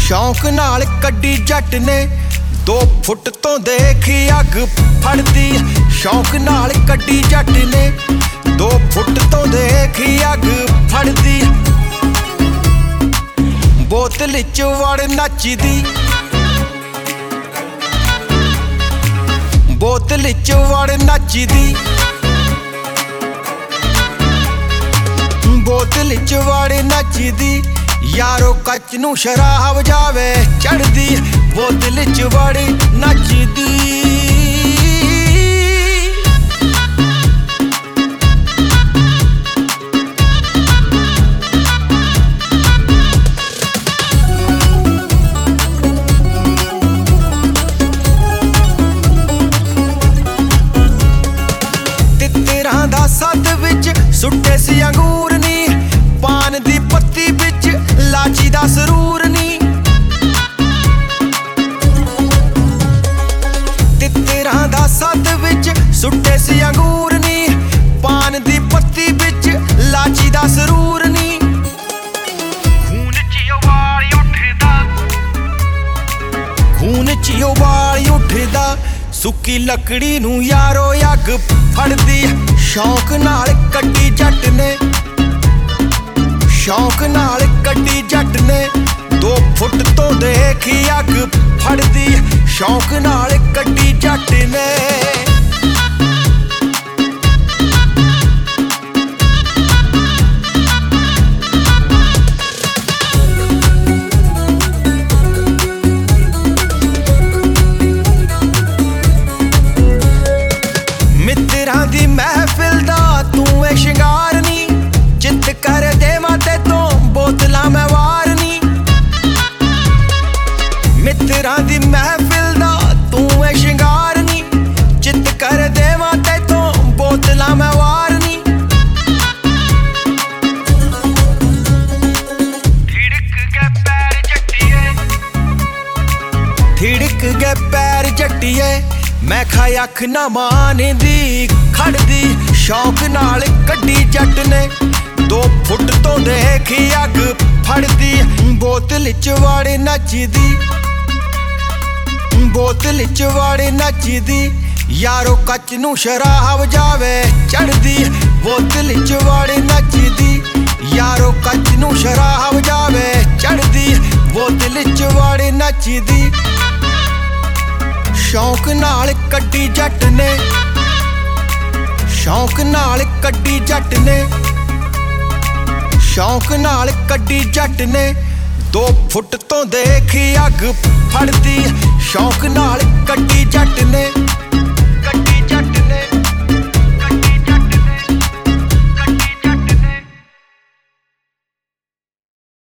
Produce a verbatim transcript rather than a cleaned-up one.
शौक नाल कड्डी जट ने दो फुट तो देख अग फड़दी। शौक नाल कड्डी जट ने दो फुट तो देख अग फड़दी। बोतल च वड़ नचदी, बोतल च वड़ नचदी, बोतल च वड़ नचदी। यारो कच नू शराब जावे चढ़दी, बोतल च वड़ नचदी। तितरां दा सद विच सुट्टे सी अंगूर नी, पान दी पत्ती विच लाची दा सरूर नी। तितरां दा सद विच सुट्टे सी अंगूर नी, पान दी पत्ती विच लाची दा सरूर नी। खून च उबाल उठदा, खून च उबाल उठदा। सुक्की लकड़ी नू यारो अग फड़दी। शौक नाल कड्डी जट ने, शौक नाल कड्डी जट ने दो फुट तो देख अग फड़दी। शौक नाल कड्डी जट ने। मित्रां दी महफिल दा तू ए शिंगार नी, चित कर देवां ते तों बोतलां मैं वार नी। मित्रां दी महफिल दा तू ए शिंगार नी, चित कर देवां ते तों बोतलां मैं वार नी। थिड़क गए पैर जट्टिए, थिड़क गए पैर जट्टिए। मैं खाई अख ना मानदी खड़दी। शौक नाल कड्डी जट ने दो फुट तो देख अग फड़दी। बोतल च वड़ नचदी, बोतल च वड़ नचदी। यारो कच नू शराब जावे चढ़दी, बोतल च वड़ नचदी। यारो कच नू शराब जावे चढ़दी, बोतल च वड़ नचदी। शौक नाल कड्डी जट ने, शौक नाल कड्डी जट ने, शौक नाल कड्डी जट ने दो फुट तो देख अग फड़दी। शौक नाल कड्डी जट ने।